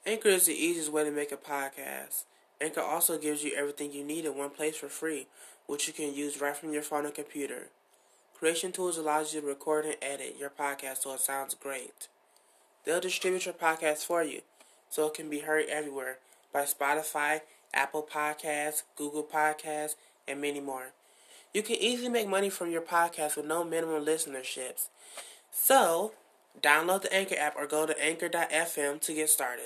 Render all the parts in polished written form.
Anchor is the easiest way to make a podcast. Anchor also gives you everything you need in one place for free, which you can use right from your phone or computer. Creation Tools allows you to record and edit your podcast so it sounds great. They'll distribute your podcast for you, so it can be heard everywhere by Spotify, Apple Podcasts, Google Podcasts, and many more. You can easily make money from your podcast with no minimum listenerships. So, download the Anchor app or go to anchor.fm to get started.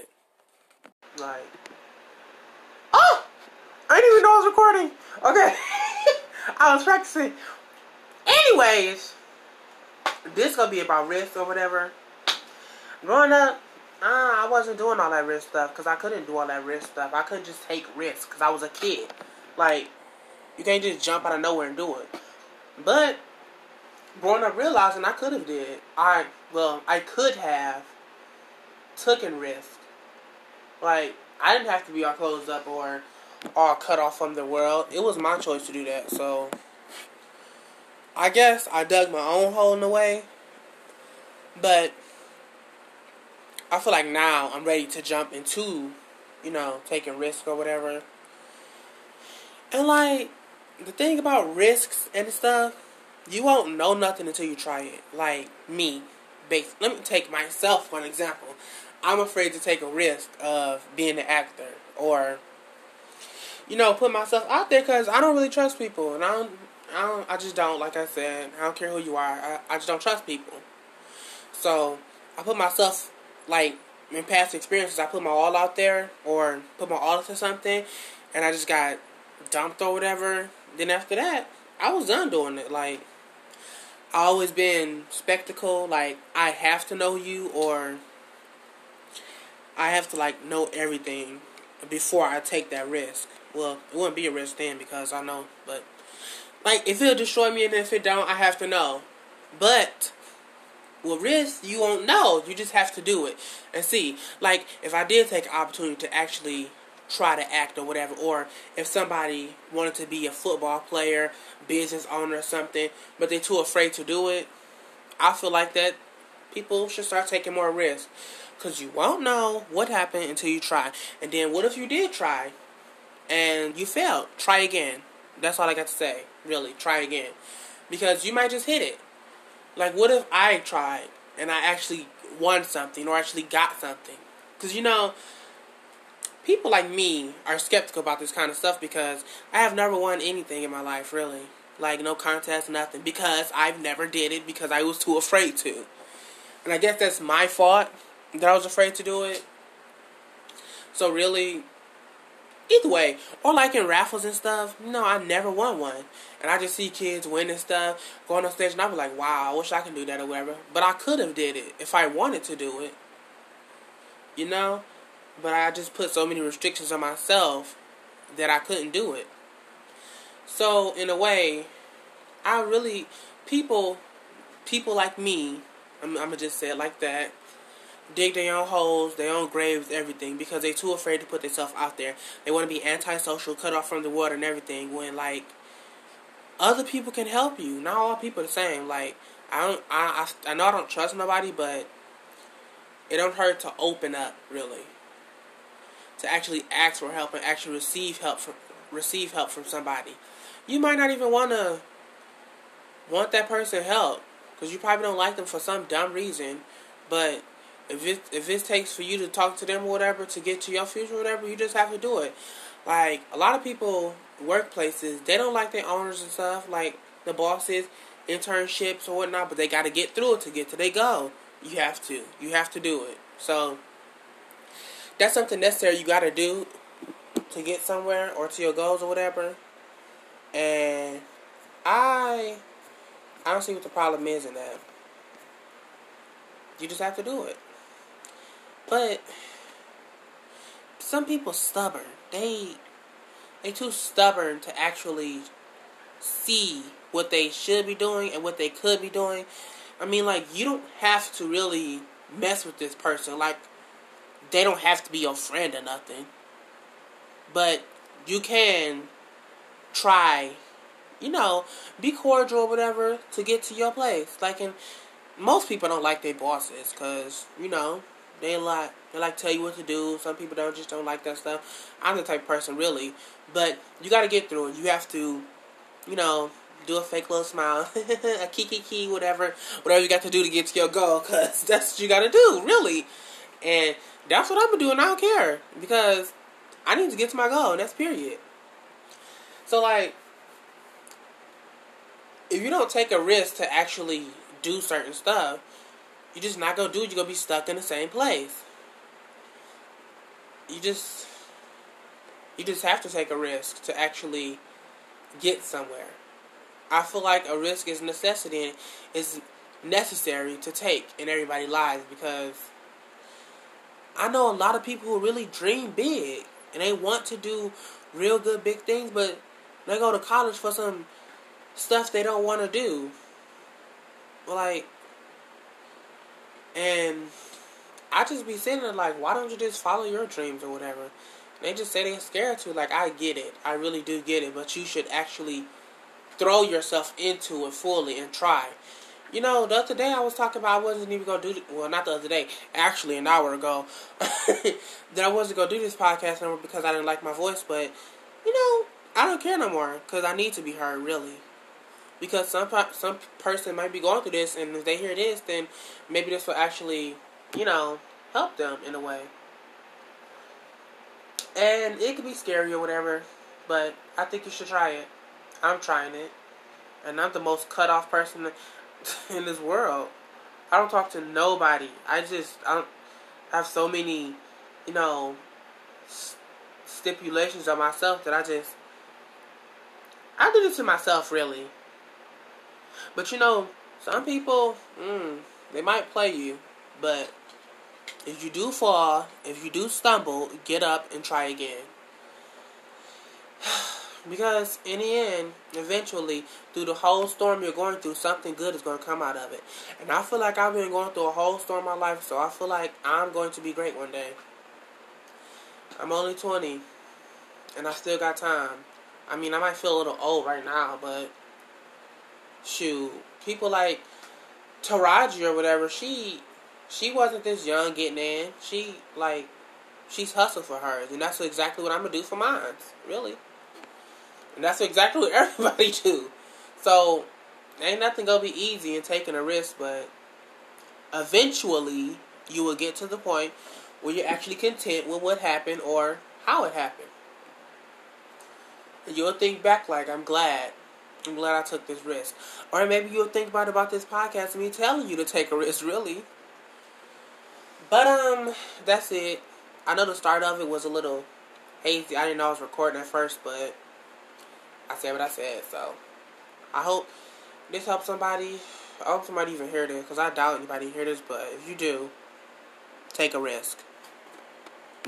Oh! I didn't even know I was recording. Okay. I was practicing. Anyways, this gonna be about risk or whatever. Growing up, I wasn't doing all that risk stuff because I couldn't do all that risk stuff. I couldn't just take risks because I was a kid. You can't just jump out of nowhere and do it. But growing up, realizing I could have did. I could have taken risks. I didn't have to be all closed up or all cut off from the world. It was my choice to do that. So I guess I dug my own hole in a way. But I feel like now I'm ready to jump into, taking risks or whatever. And the thing about risks and stuff, you won't know nothing until you try it. Like me. Let me take myself for an example. I'm afraid to take a risk of being an actor or, put myself out there because I don't really trust people. And I just don't, like I said, I don't care who you are. I just don't trust people. So I put myself, in past experiences, I put my all out there or put my all into something and I just got dumped or whatever. Then after that, I was done doing it. I always been spectacle. I have to know you or I have to, know everything before I take that risk. Well, it wouldn't be a risk then because I know. But, if it'll destroy me and if it don't, I have to know. But with risk, you won't know. You just have to do it and see. If I did take an opportunity to actually try to act or whatever, or if somebody wanted to be a football player, business owner or something, but they're too afraid to do it, I feel like that people should start taking more risks. Because you won't know what happened until you try. And then what if you did try and you failed? Try again. That's all I got to say. Really, try again. Because you might just hit it. What if I tried and I actually won something or actually got something? Because, people like me are skeptical about this kind of stuff because I have never won anything in my life, really. No contest, nothing. Because I've never did it because I was too afraid to. And I guess that's my fault that I was afraid to do it. So really, either way. Or in raffles and stuff, I never won one. And I just see kids winning stuff, going on stage, and I be like, wow, I wish I could do that or whatever. But I could have did it if I wanted to do it. But I just put so many restrictions on myself that I couldn't do it. So, in a way, people like me, I'm going to just say it like that, dig their own holes, their own graves, everything, because they're too afraid to put themselves out there. They want to be antisocial, cut off from the world and everything, when, other people can help you. Not all people are the same. I know I don't trust nobody, but it don't hurt to open up, really. To actually ask for help and actually receive help from somebody. You might not even want that person help because you probably don't like them for some dumb reason. But if it takes for you to talk to them or whatever to get to your future or whatever, you just have to do it. A lot of people, workplaces, they don't like their owners and stuff, the bosses, internships or whatnot, but they got to get through it to get to their goal. You have to do it. So that's something necessary you got to do to get somewhere or to your goals or whatever. And I don't see what the problem is in that. You just have to do it. But some people stubborn. They too stubborn to actually see what they should be doing and what they could be doing. You don't have to really mess with this person. They don't have to be your friend or nothing. But you can try, be cordial or whatever to get to your place. And most people don't like their bosses because, They like tell you what to do. Some people don't like that stuff. I'm the type of person, really. But you got to get through it. You have to, do a fake little smile, a kiki, whatever you got to do to get to your goal, because that's what you got to do, really. And that's what I'm going to do, and I don't care, because I need to get to my goal, and that's period. So, like, if you don't take a risk to actually do certain stuff, you're just not going to do it. You're going to be stuck in the same place. You just have to take a risk to actually get somewhere. I feel like a risk is necessity and is necessary to take in everybody's lives, because I know a lot of people who really dream big and they want to do real good big things, but they go to college for some stuff they don't want to do. And I just be sitting there like, why don't you just follow your dreams or whatever? And they just say they're scared to. Like, I get it. I really do get it. But you should actually throw yourself into it fully and try. The other day I was talking about I wasn't even going to do... Well, not the other day. Actually, an hour ago. That I wasn't going to do this podcast anymore because I didn't like my voice. But, I don't care no more. Because I need to be heard, really. Because some person might be going through this. And if they hear this, then maybe this will actually, help them in a way. And it could be scary or whatever. But I think you should try it. I'm trying it. And I'm the most cut off person in this world. I don't talk to nobody. I don't have so many, stipulations on myself that I do this to myself, really. But some people, they might play you. But if you do fall, if you do stumble, get up and try again. Because in the end, eventually, through the whole storm you're going through, something good is going to come out of it. And I feel like I've been going through a whole storm in my life, so I feel like I'm going to be great one day. I'm only 20, and I still got time. I mean, I might feel a little old right now, but shoot, people like Taraji or whatever, she wasn't this young getting in. She's hustled for hers, and that's exactly what I'm going to do for mine, really. And that's exactly what everybody do. So, ain't nothing going to be easy in taking a risk, but eventually, you will get to the point where you're actually content with what happened or how it happened. And you'll think back like, I'm glad I took this risk. Or maybe you'll think about this podcast and me telling you to take a risk, really. But, that's it. I know the start of it was a little hazy. I didn't know I was recording at first, but I said what I said, so I hope this helps somebody. I hope somebody even hear this, because I doubt anybody hear this, but if you do, take a risk.